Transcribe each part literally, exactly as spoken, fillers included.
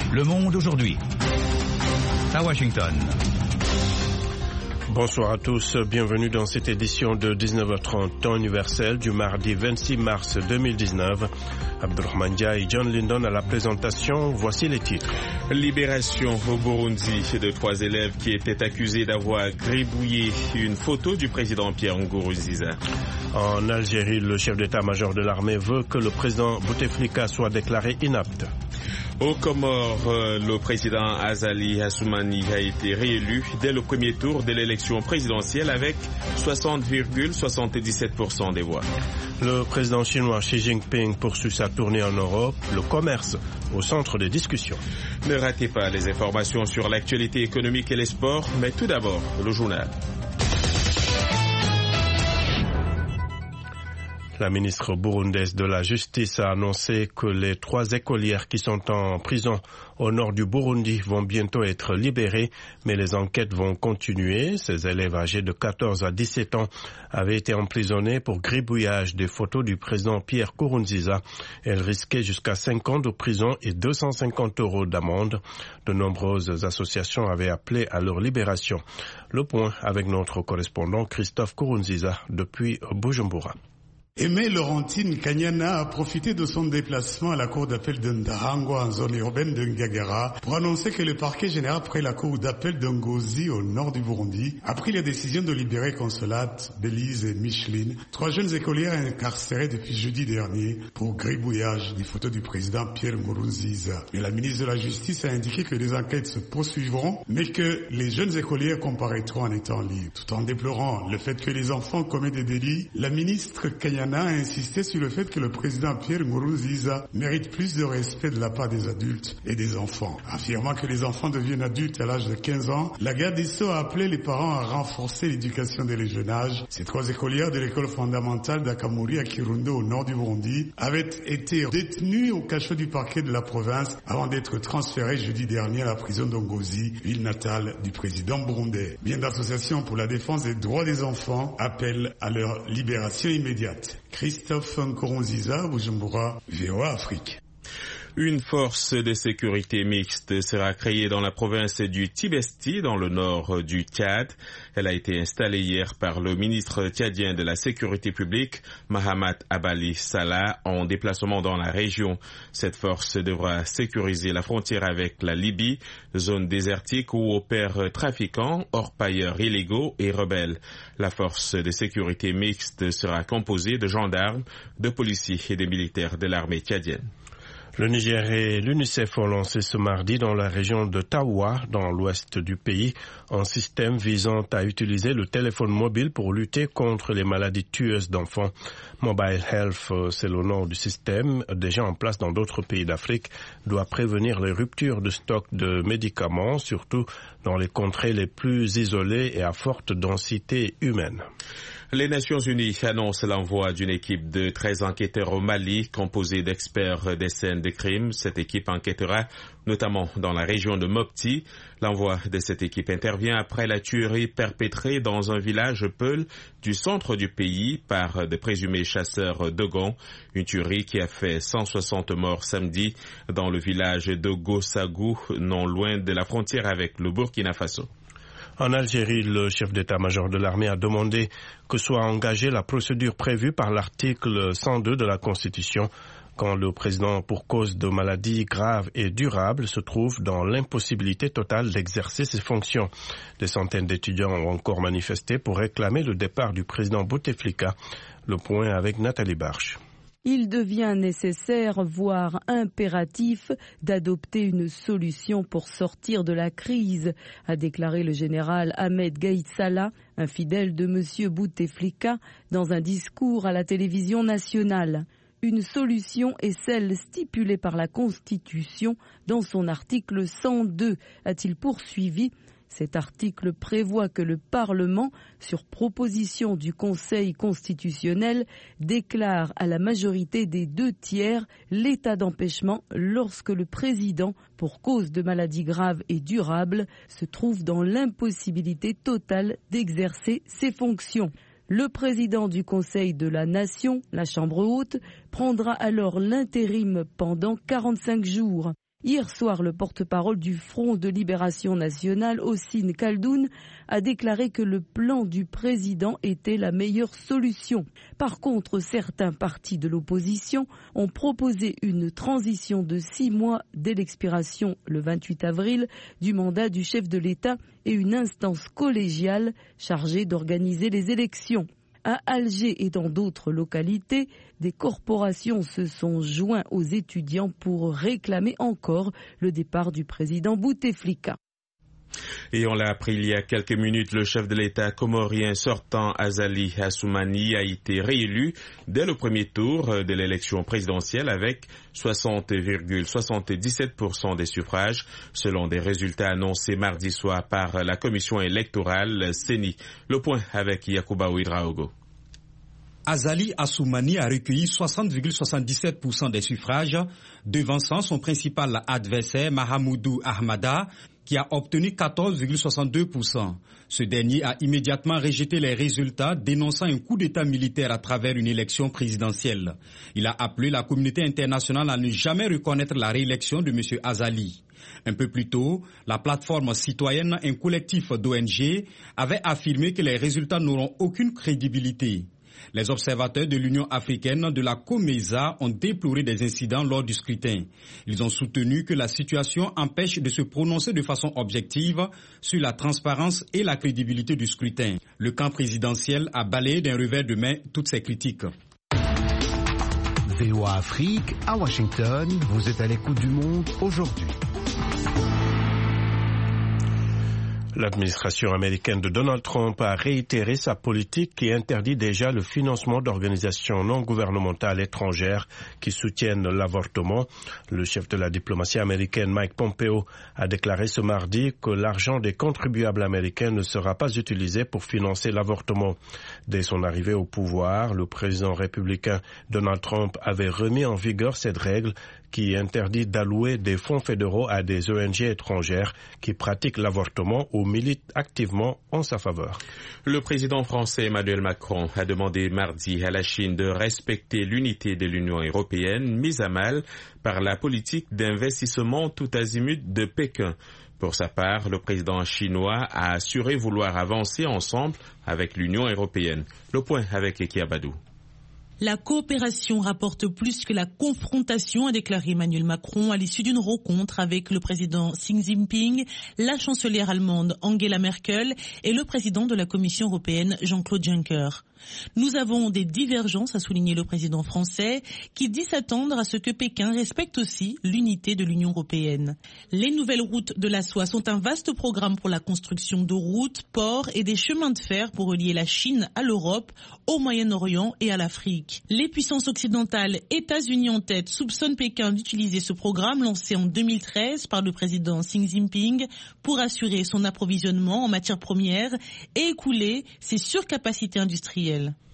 Le Monde aujourd'hui. À Washington. Bonsoir à tous, bienvenue dans cette édition de dix-neuf heures trente, temps universel du mardi vingt-six mars deux mille dix-neuf. Abdurrahman Dia et John Lindon à la présentation, voici les titres. Libération au Burundi de trois élèves qui étaient accusés d'avoir gribouillé une photo du président Pierre Nkurunziza. En Algérie, le chef d'état-major de l'armée veut que le président Bouteflika soit déclaré inapte. Aux Comores, le président Azali Assoumani a été réélu dès le premier tour de l'élection présidentielle avec soixante virgule soixante-dix-sept pour cent des voix. Le président chinois Xi Jinping poursuit sa tournée en Europe, le commerce au centre des discussions. Ne ratez pas les informations sur l'actualité économique et les sports, mais tout d'abord, le journal. La ministre burundaise de la Justice a annoncé que les trois écolières qui sont en prison au nord du Burundi vont bientôt être libérées, mais les enquêtes vont continuer. Ces élèves âgés de quatorze à dix-sept ans avaient été emprisonnés pour gribouillage des photos du président Pierre Nkurunziza. Elles risquaient jusqu'à cinq ans de prison et deux cent cinquante euros d'amende. De nombreuses associations avaient appelé à leur libération. Le point avec notre correspondant Christophe Nkurunziza depuis Bujumbura. Aimé Laurentine Kanyana a profité de son déplacement à la cour d'appel de Ndahango en zone urbaine de Ngagara pour annoncer que le parquet général près la cour d'appel de Ngozi au nord du Burundi a pris la décision de libérer Consolate, Belize et Micheline, trois jeunes écolières incarcérées depuis jeudi dernier pour gribouillage des photos du président Pierre Nkurunziza. Mais la ministre de la Justice a indiqué que les enquêtes se poursuivront, mais que les jeunes écolières comparaîtront en étant libres. Tout en déplorant le fait que les enfants commettent des délits, la ministre Kanyana a insisté sur le fait que le président Pierre Nkurunziza mérite plus de respect de la part des adultes et des enfants. Affirmant que les enfants deviennent adultes à l'âge de quinze ans, la garde des Sceaux a appelé les parents à renforcer l'éducation dès le jeune âge. Ces trois écolières de l'école fondamentale d'Akamuri à Kirundo au nord du Burundi avaient été détenues au cachot du parquet de la province avant d'être transférées jeudi dernier à la prison d'Ongozi, ville natale du président burundais. Bien d'associations pour la défense des droits des enfants appellent à leur libération immédiate. Christophe Nkurunziza, Bujumbura, V O A Afrique. Une force de sécurité mixte sera créée dans la province du Tibesti, dans le nord du Tchad. Elle a été installée hier par le ministre tchadien de la Sécurité publique, Mahamat Abali Salah, en déplacement dans la région. Cette force devra sécuriser la frontière avec la Libye, zone désertique où opèrent trafiquants, orpailleurs illégaux et rebelles. La force de sécurité mixte sera composée de gendarmes, de policiers et de militaires de l'armée tchadienne. Le Niger et l'UNICEF ont lancé ce mardi dans la région de Tawa, dans l'ouest du pays, un système visant à utiliser le téléphone mobile pour lutter contre les maladies tueuses d'enfants. Mobile Health, c'est le nom du système, déjà en place dans d'autres pays d'Afrique, doit prévenir les ruptures de stock de médicaments, surtout dans les contrées les plus isolées et à forte densité humaine. Les Nations Unies annoncent l'envoi d'une équipe de treize enquêteurs au Mali, composée d'experts des scènes de crimes. Cette équipe enquêtera notamment dans la région de Mopti. L'envoi de cette équipe intervient après la tuerie perpétrée dans un village peul du centre du pays par de présumés chasseurs dogons. Une tuerie qui a fait cent soixante morts samedi dans le village de Gossagou, non loin de la frontière avec le Burkina Faso. En Algérie, le chef d'état-major de l'armée a demandé que soit engagée la procédure prévue par l'article cent deux de la Constitution quand le président, pour cause de maladies graves et durables, se trouve dans l'impossibilité totale d'exercer ses fonctions. Des centaines d'étudiants ont encore manifesté pour réclamer le départ du président Bouteflika. Le point avec Nathalie Barche. Il devient nécessaire, voire impératif, d'adopter une solution pour sortir de la crise, a déclaré le général Ahmed Gaïd Salah, un fidèle de M. Bouteflika, dans un discours à la télévision nationale. Une solution est celle stipulée par la Constitution dans son article cent deux, a-t-il poursuivi. Cet article prévoit que le Parlement, sur proposition du Conseil constitutionnel, déclare à la majorité des deux tiers l'état d'empêchement lorsque le président, pour cause de maladie grave et durable, se trouve dans l'impossibilité totale d'exercer ses fonctions. Le président du Conseil de la Nation, la Chambre haute, prendra alors l'intérim pendant quarante-cinq jours. Hier soir, le porte-parole du Front de Libération Nationale, Hossein Khaldoun, a déclaré que le plan du président était la meilleure solution. Par contre, certains partis de l'opposition ont proposé une transition de six mois dès l'expiration, le vingt-huit avril, du mandat du chef de l'État et une instance collégiale chargée d'organiser les élections. À Alger et dans d'autres localités, des corporations se sont joints aux étudiants pour réclamer encore le départ du président Bouteflika. Et on l'a appris il y a quelques minutes, le chef de l'État comorien sortant Azali Assoumani a été réélu dès le premier tour de l'élection présidentielle avec soixante virgule soixante-dix-sept pour cent des suffrages, selon des résultats annoncés mardi soir par la commission électorale C E N I. Le point avec Yacouba Ouidraogo. Azali Assoumani a recueilli soixante virgule soixante-dix-sept pour cent des suffrages, devançant son principal adversaire Mahamoudou Ahmada, qui a obtenu quatorze virgule soixante-deux pour cent. Ce dernier a immédiatement rejeté les résultats, dénonçant un coup d'État militaire à travers une élection présidentielle. Il a appelé la communauté internationale à ne jamais reconnaître la réélection de M. Azali. Un peu plus tôt, la plateforme citoyenne, un collectif d'O N G, avait affirmé que les résultats n'auront aucune crédibilité. Les observateurs de l'Union africaine de la COMESA ont déploré des incidents lors du scrutin. Ils ont soutenu que la situation empêche de se prononcer de façon objective sur la transparence et la crédibilité du scrutin. Le camp présidentiel a balayé d'un revers de main toutes ces critiques. V O A Afrique, à Washington, vous êtes à l'écoute du monde aujourd'hui. L'administration américaine de Donald Trump a réitéré sa politique qui interdit déjà le financement d'organisations non gouvernementales étrangères qui soutiennent l'avortement. Le chef de la diplomatie américaine, Mike Pompeo, a déclaré ce mardi que l'argent des contribuables américains ne sera pas utilisé pour financer l'avortement. Dès son arrivée au pouvoir, le président républicain Donald Trump avait remis en vigueur cette règle qui interdit d'allouer des fonds fédéraux à des O N G étrangères qui pratiquent l'avortement ou militent activement en sa faveur. Le président français Emmanuel Macron a demandé mardi à la Chine de respecter l'unité de l'Union européenne mise à mal par la politique d'investissement tout azimut de Pékin. Pour sa part, le président chinois a assuré vouloir avancer ensemble avec l'Union européenne. Le point avec Eki Abadou. La coopération rapporte plus que la confrontation, a déclaré Emmanuel Macron à l'issue d'une rencontre avec le président Xi Jinping, la chancelière allemande Angela Merkel et le président de la Commission européenne Jean-Claude Juncker. Nous avons des divergences, a souligné le président français, qui dit s'attendre à ce que Pékin respecte aussi l'unité de l'Union européenne. Les nouvelles routes de la soie sont un vaste programme pour la construction de routes, ports et des chemins de fer pour relier la Chine à l'Europe, au Moyen-Orient et à l'Afrique. Les puissances occidentales, États-Unis en tête, soupçonnent Pékin d'utiliser ce programme lancé en deux mille treize par le président Xi Jinping pour assurer son approvisionnement en matières premières et écouler ses surcapacités industrielles.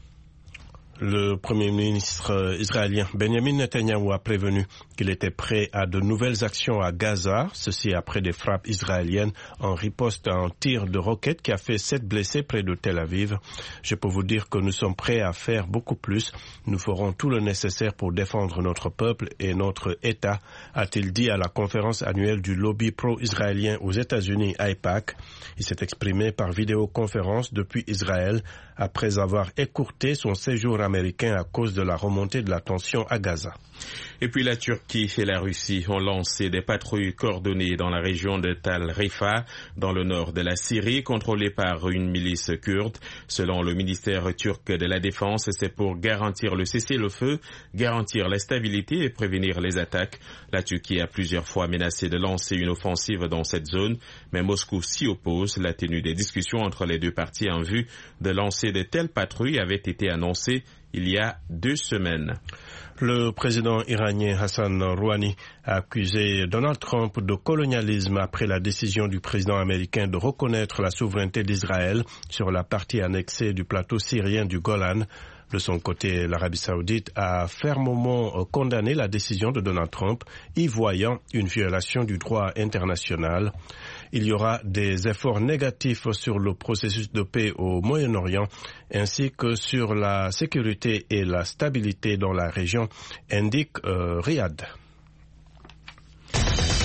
Le Premier ministre israélien Benjamin Netanyahu a prévenu qu'il était prêt à de nouvelles actions à Gaza, ceci après des frappes israéliennes en riposte à un tir de roquette qui a fait sept blessés près de Tel Aviv. Je peux vous dire que nous sommes prêts à faire beaucoup plus. Nous ferons tout le nécessaire pour défendre notre peuple et notre État, a-t-il dit à la conférence annuelle du lobby pro-israélien aux États-Unis, AIPAC. Il s'est exprimé par vidéoconférence depuis Israël après avoir écourté son séjour américain à cause de la remontée de la tension à Gaza. Et puis la Turquie et la Russie ont lancé des patrouilles coordonnées dans la région de Tal Rifa, dans le nord de la Syrie, contrôlée par une milice kurde. Selon le ministère turc de la Défense, c'est pour garantir le cessez-le-feu, garantir la stabilité et prévenir les attaques. La Turquie a plusieurs fois menacé de lancer une offensive dans cette zone, mais Moscou s'y oppose. La tenue des discussions entre les deux parties en vue de lancer de telles patrouilles avait été annoncée il y a deux semaines. Le président iranien Hassan Rouhani a accusé Donald Trump de colonialisme après la décision du président américain de reconnaître la souveraineté d'Israël sur la partie annexée du plateau syrien du Golan. De son côté, l'Arabie saoudite a fermement condamné la décision de Donald Trump, y voyant une violation du droit international. Il y aura des efforts négatifs sur le processus de paix au Moyen-Orient ainsi que sur la sécurité et la stabilité dans la région, indique euh, Riyad.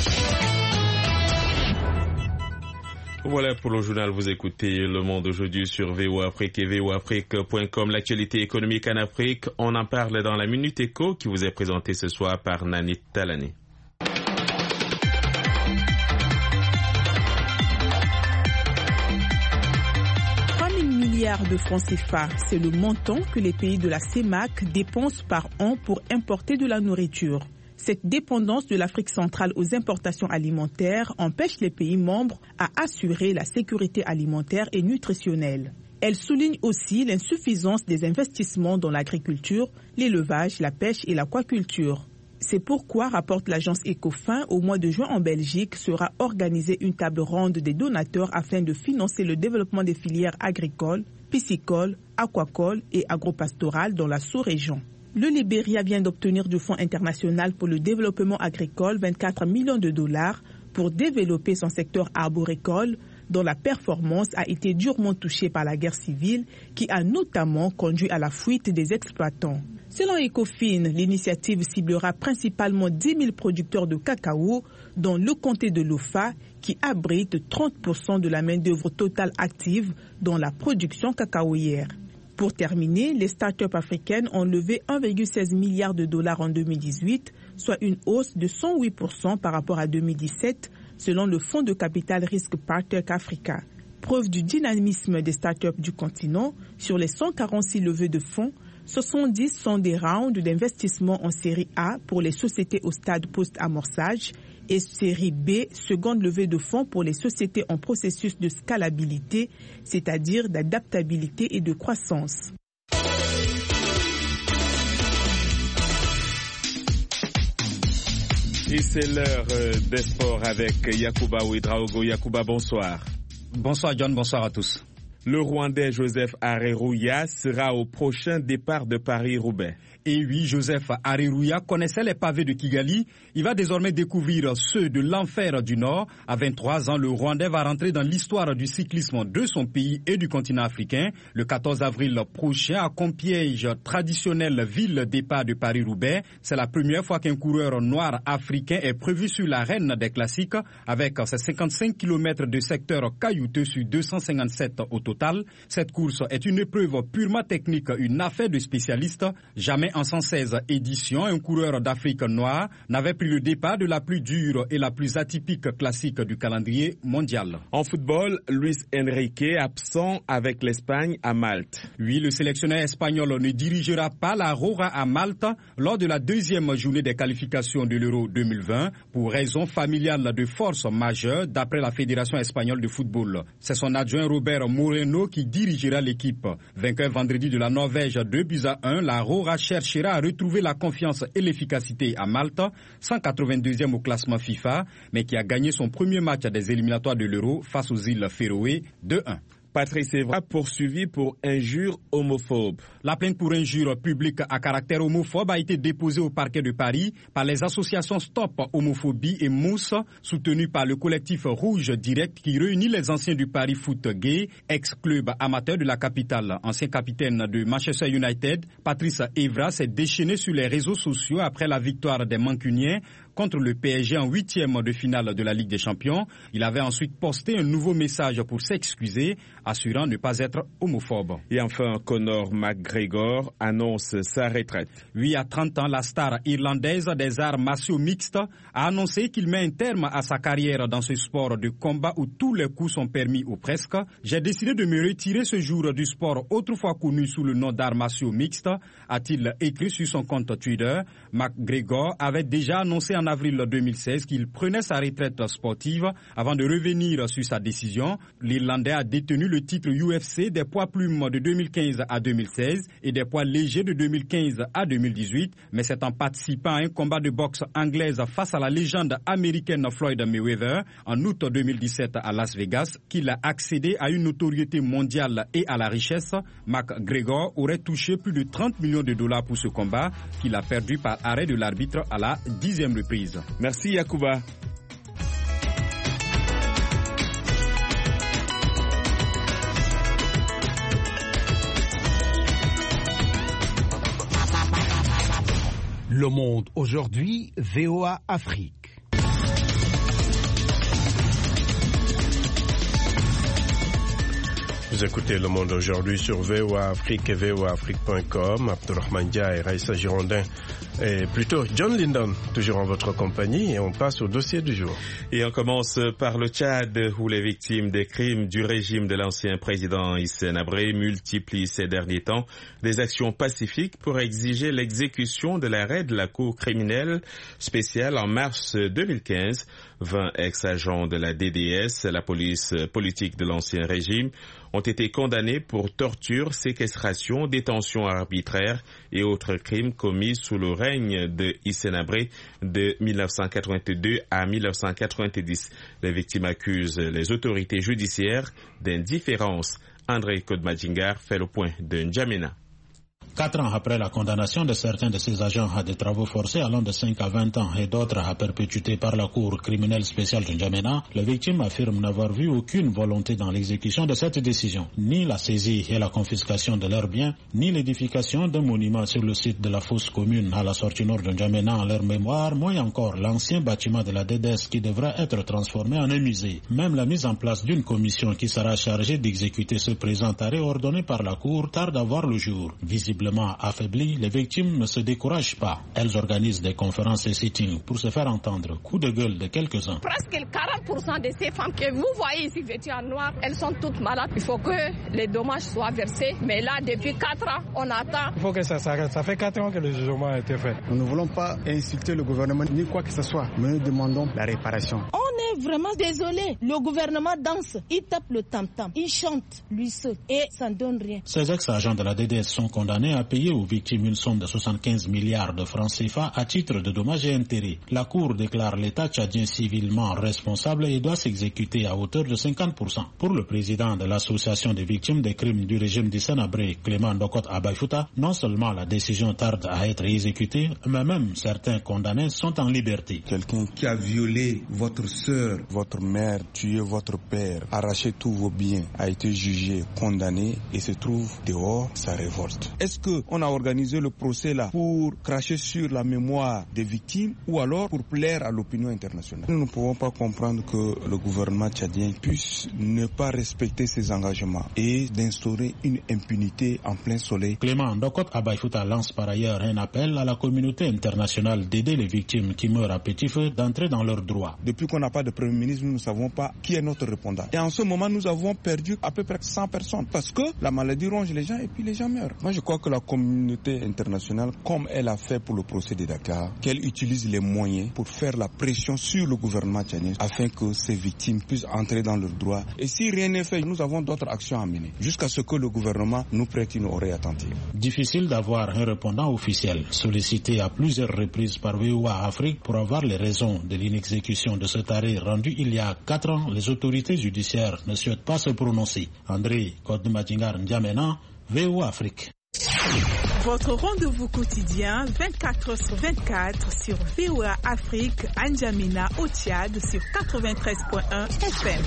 Voilà pour le journal, vous écoutez Le Monde aujourd'hui sur V O Afrique et V O Afrique point com. L'actualité économique en Afrique, on en parle dans la Minute Éco qui vous est présentée ce soir par Nanit Talani. trois mille milliards de francs C F A, c'est le montant que les pays de la C E M A C dépensent par an pour importer de la nourriture. Cette dépendance de l'Afrique centrale aux importations alimentaires empêche les pays membres à assurer la sécurité alimentaire et nutritionnelle. Elle souligne aussi l'insuffisance des investissements dans l'agriculture, l'élevage, la pêche et l'aquaculture. C'est pourquoi, rapporte l'agence Ecofin, au mois de juin en Belgique sera organisée une table ronde des donateurs afin de financer le développement des filières agricoles, piscicoles, aquacoles et agropastorales dans la sous-région. Le Libéria vient d'obtenir du Fonds international pour le développement agricole vingt-quatre millions de dollars pour développer son secteur arboricole, dont la performance a été durement touchée par la guerre civile qui a notamment conduit à la fuite des exploitants. Selon Ecofin, l'initiative ciblera principalement dix mille producteurs de cacao dans le comté de Lofa qui abrite trente pour cent de la main-d'œuvre totale active dans la production cacaoyère. Pour terminer, les start-up africaines ont levé un virgule seize milliard de dollars en deux mille dix-huit, soit une hausse de cent huit pour cent par rapport à deux mille dix-sept, selon le fonds de capital risque Partech Africa. Preuve du dynamisme des start-up du continent, sur les cent quarante-six levées de fonds, soixante-dix sont des rounds d'investissement en série A pour les sociétés au stade post-amorçage et série B, seconde levée de fonds pour les sociétés en processus de scalabilité, c'est-à-dire d'adaptabilité et de croissance. Et c'est l'heure des sports avec Yacouba Ouedraogo. Yacouba, bonsoir. Bonsoir John, bonsoir à tous. Le Rwandais Joseph Areruya sera au prochain départ de Paris-Roubaix. Et oui, Joseph Areruya connaissait les pavés de Kigali. Il va désormais découvrir ceux de l'enfer du Nord. À vingt-trois ans, le Rwandais va rentrer dans l'histoire du cyclisme de son pays et du continent africain. Le quatorze avril prochain, à Compiègne, traditionnelle ville départ de Paris-Roubaix. C'est la première fois qu'un coureur noir africain est prévu sur l'arène des classiques avec ses cinquante-cinq kilomètres de secteur caillouteux sur deux cent cinquante-sept au total. Cette course est une épreuve purement technique, une affaire de spécialistes. Jamais en cent seize éditions, un coureur d'Afrique noire n'avait pris le départ de la plus dure et la plus atypique classique du calendrier mondial. En football, Luis Enrique absent avec l'Espagne à Malte. Oui, le sélectionneur espagnol ne dirigera pas la Roja à Malte lors de la deuxième journée des qualifications de l'Euro deux mille vingt pour raison familiale de force majeure d'après la Fédération espagnole de football. C'est son adjoint Robert Moreno qui dirigera l'équipe. Vainqueur vendredi de la Norvège deux buts à un, la Roja cherchera à retrouver la confiance et l'efficacité à Malte, cent quatre-vingt-deuxième au classement FIFA, mais qui a gagné son premier match des éliminatoires de l'Euro face aux îles Féroé deux un. Patrice Evra poursuivi pour injure homophobe. La plainte pour injure publique à caractère homophobe a été déposée au parquet de Paris par les associations Stop Homophobie et Mousse, soutenues par le collectif Rouge Direct qui réunit les anciens du Paris Foot Gay, ex-club amateur de la capitale. Ancien capitaine de Manchester United, Patrice Evra s'est déchaîné sur les réseaux sociaux après la victoire des Mancuniens contre le P S G en huitième de finale de la Ligue des Champions. Il avait ensuite posté un nouveau message pour s'excuser, assurant ne pas être homophobe. Et enfin, Conor McGregor annonce sa retraite. Oui, à trente ans, la star irlandaise des arts martiaux mixtes a annoncé qu'il met un terme à sa carrière dans ce sport de combat où tous les coups sont permis ou presque. J'ai décidé de me retirer ce jour du sport autrefois connu sous le nom d'arts martiaux mixtes, a-t-il écrit sur son compte Twitter. McGregor avait déjà annoncé en avril deux mille seize qu'il prenait sa retraite sportive avant de revenir sur sa décision. L'Irlandais a détenu le titre U F C des poids plumes de deux mille quinze à deux mille seize et des poids légers de deux mille quinze à deux mille dix-huit, mais c'est en participant à un combat de boxe anglaise face à la légende américaine Floyd Mayweather en août deux mille dix-sept à Las Vegas qu'il a accédé à une notoriété mondiale et à la richesse. McGregor aurait touché plus de trente millions de dollars pour ce combat qu'il a perdu par arrêt de l'arbitre à la dixième reprise. Merci Yacouba. Le Monde aujourd'hui, V O A Afrique. Vous écoutez Le Monde aujourd'hui sur V O A Afrique et V O A Afrique point com. Abdulrahman Dia et Raïssa Girondin, et plutôt John Lindon, toujours en votre compagnie, et on passe au dossier du jour. Et on commence par le Tchad, où les victimes des crimes du régime de l'ancien président Hissène Habré multiplient ces derniers temps des actions pacifiques pour exiger l'exécution de l'arrêt de la Cour criminelle spéciale en mars deux mille quinze. vingt ex-agents de la D D S, la police politique de l'ancien régime, ont été condamnés pour torture, séquestration, détention arbitraire et autres crimes commis sous le règne de Hissène Habré de mille neuf cent quatre-vingt-deux à mille neuf cent quatre-vingt-dix. Les victimes accusent les autorités judiciaires d'indifférence. André Kodmadjingar fait le point de N'Djamena. Quatre ans après la condamnation de certains de ces agents à des travaux forcés allant de cinq à vingt ans et d'autres à perpétuité par la Cour criminelle spéciale de N'Djamena, les victimes affirment n'avoir vu aucune volonté dans l'exécution de cette décision. Ni la saisie et la confiscation de leurs biens, ni l'édification d'un monument sur le site de la fosse commune à la sortie nord de N'Djamena en leur mémoire, moins encore l'ancien bâtiment de la D D S qui devra être transformé en un musée. Même la mise en place d'une commission qui sera chargée d'exécuter ce présent arrêt ordonné par la Cour tarde à voir le jour. Visiblement affaiblies, les victimes ne se découragent pas. Elles organisent des conférences et sittings pour se faire entendre. Coup de gueule de quelques-uns. Presque quarante pour cent de ces femmes que vous voyez ici vêtues en noir, elles sont toutes malades. Il faut que les dommages soient versés. Mais là, depuis quatre ans, on attend. Il faut que ça s'arrête. Ça fait quatre ans que le jugement a été fait. Nous ne voulons pas insulter le gouvernement ni quoi que ce soit, mais nous demandons la réparation. On est vraiment désolé. Le gouvernement danse, il tape le tam-tam, il chante, lui saute et ça ne donne rien. Ces ex-agents de la D D S sont condamnés à payer aux victimes une somme de soixante-quinze milliards de francs C F A à titre de dommages et intérêts. La Cour déclare l'État tchadien civilement responsable et doit s'exécuter à hauteur de cinquante pour cent. Pour le président de l'Association des victimes des crimes du régime d'Hissène Habré, Clément Ndokot Abaïfouta, non seulement la décision tarde à être exécutée, mais même certains condamnés sont en liberté. Quelqu'un qui a violé votre sœur, votre mère, tué votre père, arraché tous vos biens, a été jugé, condamné et se trouve dehors, ça révolte. Est-ce que on a organisé le procès là pour cracher sur la mémoire des victimes ou alors pour plaire à l'opinion internationale? Nous ne pouvons pas comprendre que le gouvernement tchadien puisse ne pas respecter ses engagements et d'instaurer une impunité en plein soleil. Clément Ndokot Abaïfouta lance par ailleurs un appel à la communauté internationale d'aider les victimes qui meurent à petit feu d'entrer dans leurs droits. Depuis qu'on n'a pas de premier ministre, nous ne savons pas qui est notre répondant. Et en ce moment, nous avons perdu à peu près cent personnes parce que la maladie ronge les gens et puis les gens meurent. Moi, je crois que la communauté internationale, comme elle a fait pour le procès de Dakar, qu'elle utilise les moyens pour faire la pression sur le gouvernement tchadien afin que ces victimes puissent entrer dans leurs droits. Et si rien n'est fait, nous avons d'autres actions à mener jusqu'à ce que le gouvernement nous prête une oreille attentive. Difficile d'avoir un répondant officiel sollicité à plusieurs reprises par V O A Afrique pour avoir les raisons de l'inexécution de cet arrêt rendu il y a quatre ans. Les autorités judiciaires ne souhaitent pas se prononcer. André Kodmadjingar N'Djamena, V O A Afrique. Votre rendez-vous quotidien vingt-quatre heures sur vingt-quatre sur V O A Afrique, à N'Djamena au Tchad sur quatre-vingt-treize point un F M.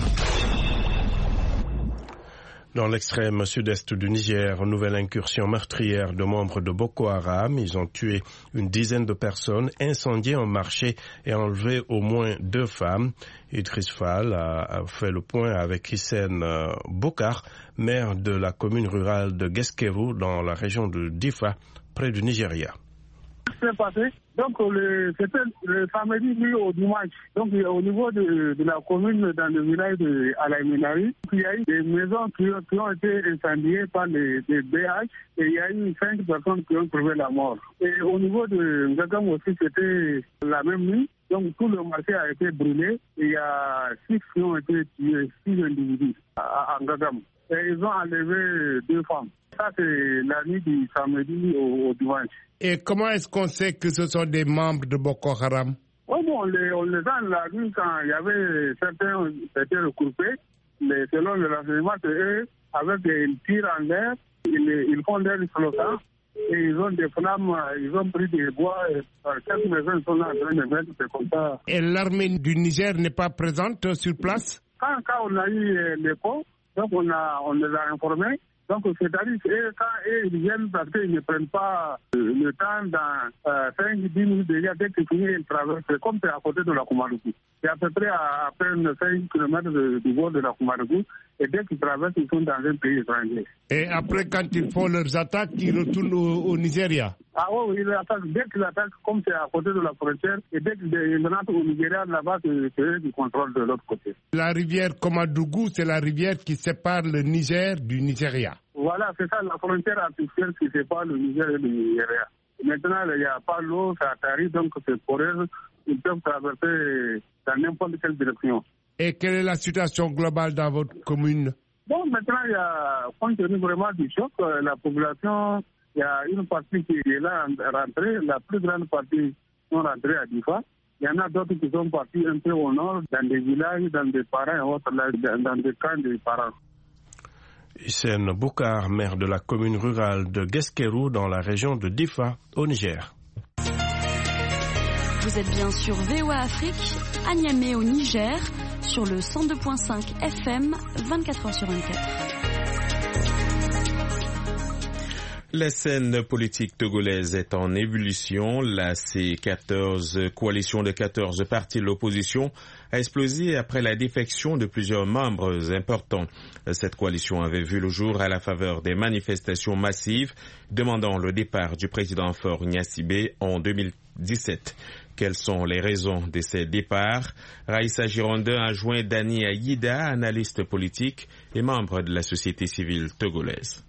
Dans l'extrême sud-est du Niger, nouvelle incursion meurtrière de membres de Boko Haram. Ils ont tué une dizaine de personnes, incendié un marché et enlevé au moins deux femmes. Idriss Fall a fait le point avec Hissène Bokar, maire de la commune rurale de Gueskeru dans la région de Difa, près du Nigeria. C'est passé. Donc, le, c'était le samedi nuit au dimanche. Donc, au niveau de, de la commune, dans le village de Alaïminari, il y a eu des maisons qui, qui ont été incendiées par les, les B H et il y a eu cinq personnes qui ont trouvé la mort. Et au niveau de Ngagam aussi, c'était la même nuit. Donc, tout le marché a été brûlé et il y a six qui ont été tués, six individus à, à Ngagam. Et ils ont enlevé deux femmes. Ça, c'est la nuit du samedi au, au dimanche. Et comment est-ce qu'on sait que ce sont des membres de Boko Haram? Oh bon, on les, on les a la nuit quand il y avait certains qui étaient regroupés. Mais selon le renseignement, c'est eux, avec des tirs en l'air, ils, ils font des explosions. Et ils ont des flammes, ils ont pris des bois. Et, quelques maisons sont là en train de mettre, c'est comme ça. Et l'armée du Niger n'est pas présente sur place? Quand, quand on a eu les ponts, donc on, a, on les a informés. Donc, c'est-à-dire que quand ils viennent, parce qu'ils ne prennent pas le temps dans euh, cinq dix minutes déjà, dès qu'ils finissent, ils traversent, comme c'est à côté de la Koumaloukou. c'est à peu près à, à peine cinq kilomètres du bord de la Koumadougou. Et dès qu'ils traversent, ils sont dans un pays étranger. Et après, quand ils font leurs attaques, ils retournent au, au Nigeria. Ah oui, ils attaquent. Dès qu'ils attaquent, comme c'est à côté de la frontière, et dès qu'ils rentrent au Nigeria, là-bas, c'est eux qui contrôlent de l'autre côté. La rivière Koumadougou, c'est la rivière qui sépare le Niger du Nigeria. Voilà, c'est ça, la frontière artificielle qui sépare le Niger et le Nigeria. Maintenant, il n'y a pas l'eau, ça atterrit, donc c'est pour eux, ils peuvent traverser dans n'importe quelle direction. Et quelle est la situation globale dans votre commune? Bon, maintenant, il y a, compte tenu vraiment du choc, la population, il y a une partie qui est là rentrée, la plus grande partie sont rentrées à Difa. Il y en a d'autres qui sont partis un peu au nord, dans des villages, dans des parents et autres, là, dans des camps des parents. Hissène Boukar, maire de la commune rurale de Guesquerou, dans la région de Difa, au Niger. Vous êtes bien sur V O A Afrique, à Niamey au Niger, sur le cent deux virgule cinq F M, vingt-quatre heures sur vingt-quatre. La scène politique togolaise est en ébullition. La C quatorze, coalition de quatorze partis de l'opposition, a explosé après la défection de plusieurs membres importants. Cette coalition avait vu le jour à la faveur des manifestations massives demandant le départ du président Faure Gnassingbé en deux mille dix-sept. Quelles sont les raisons de ces départs? Raïssa Girondin a joint Dani Aïda, analyste politique et membre de la société civile togolaise.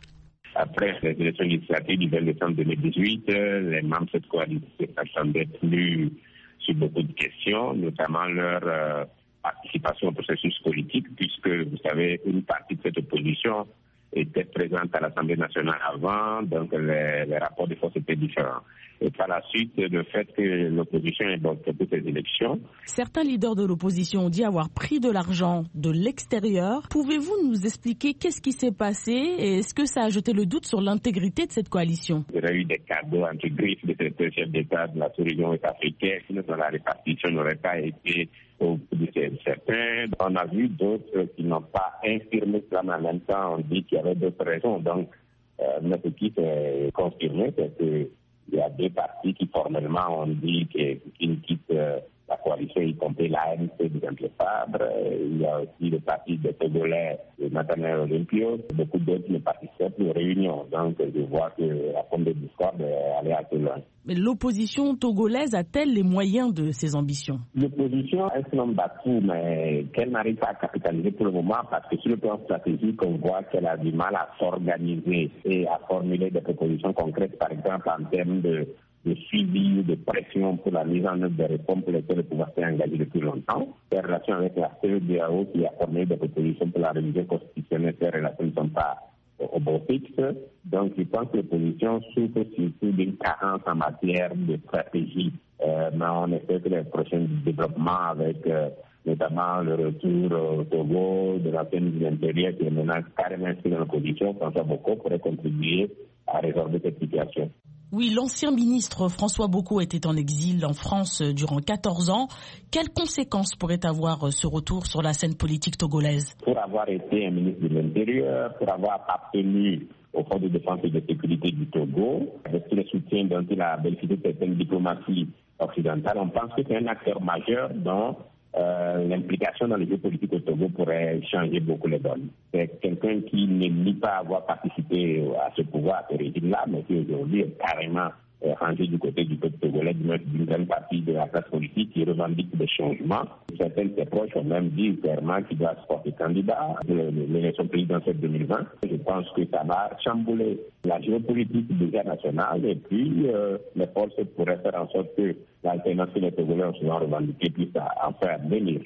Après les élections législatives du vingt décembre deux mille dix-huit, les membres de cette coalition s'attendaient plus sur beaucoup de questions, notamment leur euh, participation au processus politique, puisque, vous savez, une partie de cette opposition était présente à l'Assemblée nationale avant, donc les, les rapports de force étaient différents. Et par la suite, le fait que l'opposition ait boycotté ces élections. Certains leaders de l'opposition ont dit avoir pris de l'argent de l'extérieur. Pouvez-vous nous expliquer qu'est-ce qui s'est passé et est-ce que ça a jeté le doute sur l'intégrité de cette coalition? Il y a eu des cadeaux entre griffes de certains chefs d'État de la sous-région est-africaine, dont la répartition n'aurait pas été au bout de certains. On a vu d'autres qui n'ont pas infirmé cela, mais en même temps, on dit qu'il y avait d'autres raisons. Donc, euh, notre équipe est confirmée, c'est que il y a deux partis qui formellement ont dit qu'ils quittent euh, la coalition, y compris l'A N C de Jean-Pierre Fabre. Il y a aussi le parti des Togolais de Nathanaël Olympio. Beaucoup d'autres ne participent plus aux réunions. Donc je vois que la forme de discorde est allée assez loin. Mais l'opposition togolaise a-t-elle les moyens de ses ambitions? L'opposition est un homme d'atout, mais qu'elle n'arrive pas à capitaliser pour le moment parce que sur le plan stratégique, on voit qu'elle a du mal à s'organiser et à formuler des propositions concrètes, par exemple en termes de, de suivi, de pression pour la mise en œuvre des réformes pour lesquelles le pouvoir s'est engagé depuis longtemps. Ses relations avec la C E D A O qui a formulé des propositions pour la révision constitutionnelle, ces relations ne sont pas au bon fixe. Donc, je pense que l'opposition souffre surtout d'une carence en matière de stratégie. Euh, mais on espère que les prochains développements avec euh, notamment le retour au Togo de l'ancien ministre de l'Intérieur qui est maintenant carrément inscrit dans l'opposition, François Boko, pourrait contribuer à résorber cette situation. Oui, l'ancien ministre François Boko était en exil en France durant quatorze ans. Quelles conséquences pourrait avoir ce retour sur la scène politique togolaise? Pour avoir été un ministre de l'Intérieur, pour avoir appartenu au Fonds de défense et de sécurité du Togo, avec tous les soutiens dont il a bénéficié de certaines diplomaties occidentales, on pense que c'est un acteur majeur dont euh, l'implication dans le jeu politique au Togo pourrait changer beaucoup les donnes. C'est quelqu'un qui ne nie pas avoir participé à ce pouvoir, à ce régime-là, mais qui aujourd'hui est carrément euh, rangé du côté du peuple togolais, d'une grande partie de la classe politique qui revendique des changements. Certains de ses proches ont même dit clairement qu'il doit se porter candidat à l'élection présidentielle deux mille vingt. Je pense que ça va chambouler la géopolitique déjà nationale et puis euh, les forces pourraient faire en sorte que l'alternance que les Togolais ont souvent revendiquée puisse enfin advenir.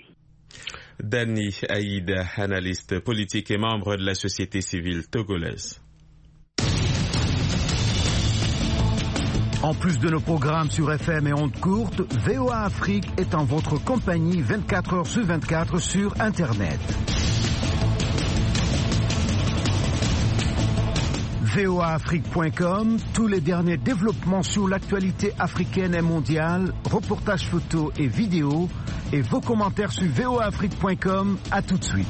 Dani Aïda, analyste politique et membre de la société civile togolaise. En plus de nos programmes sur F M et ondes courtes, V O A Afrique est en votre compagnie vingt-quatre heures sur vingt-quatre sur Internet. V O A Afrique point com, tous les derniers développements sur l'actualité africaine et mondiale, reportages photos et vidéos, et vos commentaires sur V O A Afrique point com. À tout de suite.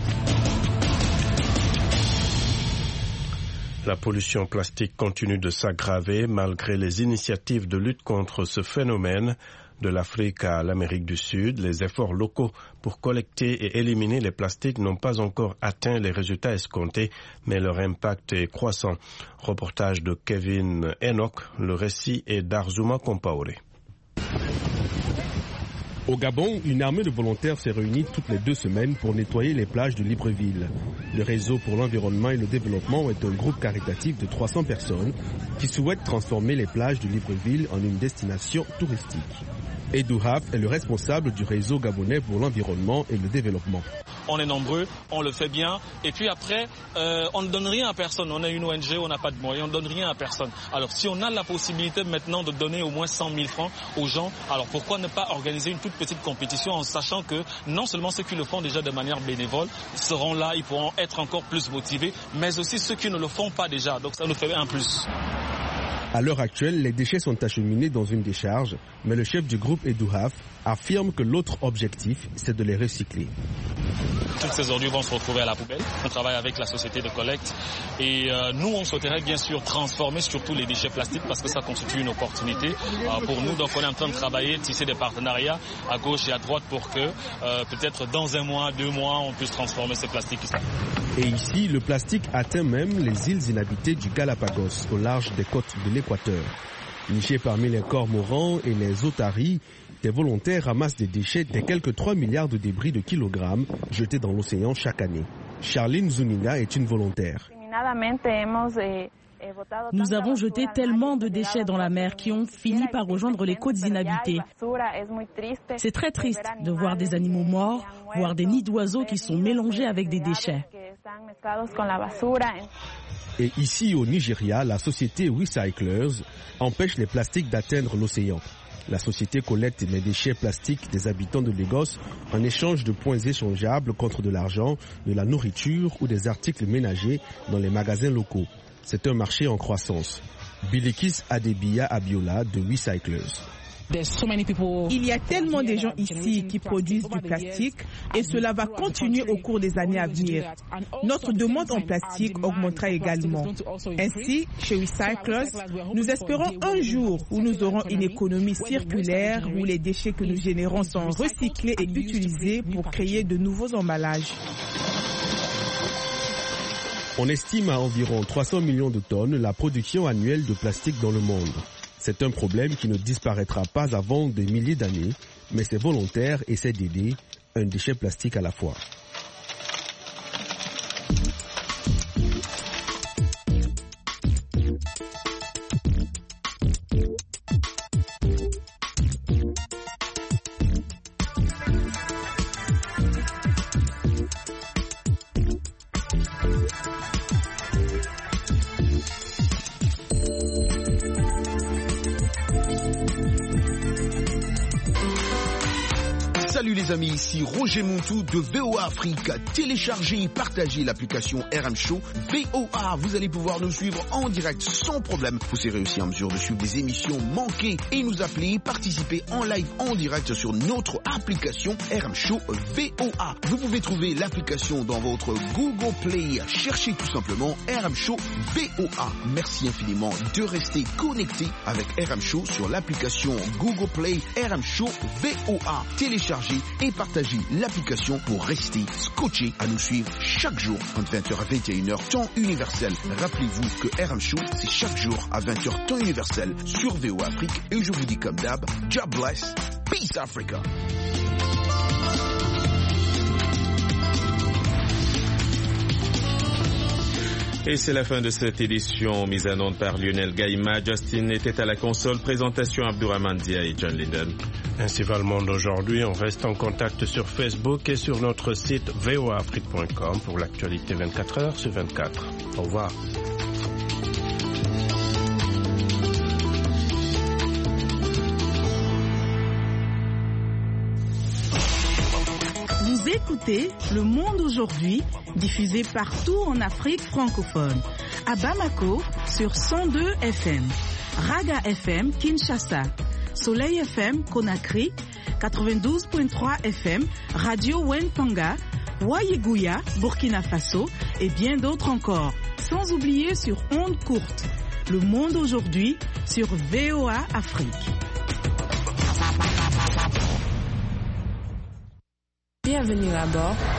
La pollution plastique continue de s'aggraver malgré les initiatives de lutte contre ce phénomène. De l'Afrique à l'Amérique du Sud, les efforts locaux pour collecter et éliminer les plastiques n'ont pas encore atteint les résultats escomptés, mais leur impact est croissant. Reportage de Kevin Enoch, le récit est d'Arzuma Compaoré. Au Gabon, une armée de volontaires s'est réunie toutes les deux semaines pour nettoyer les plages de Libreville. Le Réseau pour l'environnement et le développement est un groupe caritatif de trois cents personnes qui souhaitent transformer les plages de Libreville en une destination touristique. Edou Haf est le responsable du Réseau gabonais pour l'environnement et le développement. On est nombreux, on le fait bien, et puis après, euh, on ne donne rien à personne. On est une O N G, on n'a pas de moyens, on ne donne rien à personne. Alors si on a la possibilité maintenant de donner au moins cent mille francs aux gens, alors pourquoi ne pas organiser une toute petite compétition en sachant que non seulement ceux qui le font déjà de manière bénévole seront là, ils pourront être encore plus motivés, mais aussi ceux qui ne le font pas déjà. Donc ça nous fait un plus. À l'heure actuelle, les déchets sont acheminés dans une décharge, mais le chef du groupe Edou Haf affirme que l'autre objectif, c'est de les recycler. Toutes ces ordures vont se retrouver à la poubelle. On travaille avec la société de collecte et euh, nous, on souhaiterait bien sûr transformer surtout les déchets plastiques parce que ça constitue une opportunité euh, pour nous. Donc on est en train de travailler, tisser des partenariats à gauche et à droite pour que euh, peut-être dans un mois, deux mois, on puisse transformer ces plastiques. Et ici, le plastique atteint même les îles inhabitées du Galapagos, au large des côtes de l'Équateur. Nichés parmi les cormorans et les otaries, des volontaires ramassent des déchets des quelques trois milliards de débris de kilogrammes jetés dans l'océan chaque année. Charline Zuniga est une volontaire. Nous avons jeté tellement de déchets dans la mer qui ont fini par rejoindre les côtes inhabitées. C'est très triste de voir des animaux morts, voir des nids d'oiseaux qui sont mélangés avec des déchets. Et ici au Nigeria, la société Recyclers empêche les plastiques d'atteindre l'océan. La société collecte les déchets plastiques des habitants de Lagos en échange de points échangeables contre de l'argent, de la nourriture ou des articles ménagers dans les magasins locaux. C'est un marché en croissance. Bilikis Adebiya Abiola de Recyclers. Il y a tellement de gens ici qui produisent du plastique et cela va continuer au cours des années à venir. Notre demande en plastique augmentera également. Ainsi, chez Recyclers, nous espérons un jour où nous aurons une économie circulaire où les déchets que nous générons sont recyclés et utilisés pour créer de nouveaux emballages. On estime à environ trois cents millions de tonnes la production annuelle de plastique dans le monde. C'est un problème qui ne disparaîtra pas avant des milliers d'années, mais ces volontaires essaient d'aider un déchet plastique à la fois. Salut les amis, ici Roger Montou de V O A Afrique. Téléchargez et partagez l'application R M Show V O A. Vous allez pouvoir nous suivre en direct sans problème. Vous serez aussi en mesure de suivre des émissions manquées et nous appeler, participer en live en direct sur notre application R M Show V O A. Vous pouvez trouver l'application dans votre Google Play. Cherchez tout simplement R M Show V O A. Merci infiniment de rester connecté avec R M Show sur l'application Google Play R M Show V O A. Téléchargez et partagez l'application pour rester scotché à nous suivre chaque jour entre vingt heures à vingt et une heures temps universel. Rappelez-vous que R M Show c'est chaque jour à vingt heures temps universel sur V O A Afrique et je vous dis comme d'hab, God bless, peace Africa. Et c'est la fin de cette édition mise en onde par Lionel Gaïma. Justin était à la console. Présentation Abdourahmane Dia et John Linden. Ainsi va le monde aujourd'hui. On reste en contact sur Facebook et sur notre site v o a afrique point com pour l'actualité vingt-quatre heures sur vingt-quatre. Au revoir. Vous écoutez Le Monde aujourd'hui, diffusé partout en Afrique francophone. À Bamako, sur cent deux F M. Raga F M, Kinshasa. Soleil F M, Conakry. quatre-vingt-douze virgule trois F M. Radio Wenpanga. Wayeguya, Burkina Faso. Et bien d'autres encore. Sans oublier sur ondes courtes. Le Monde aujourd'hui, sur V O A Afrique. Bienvenue à bord.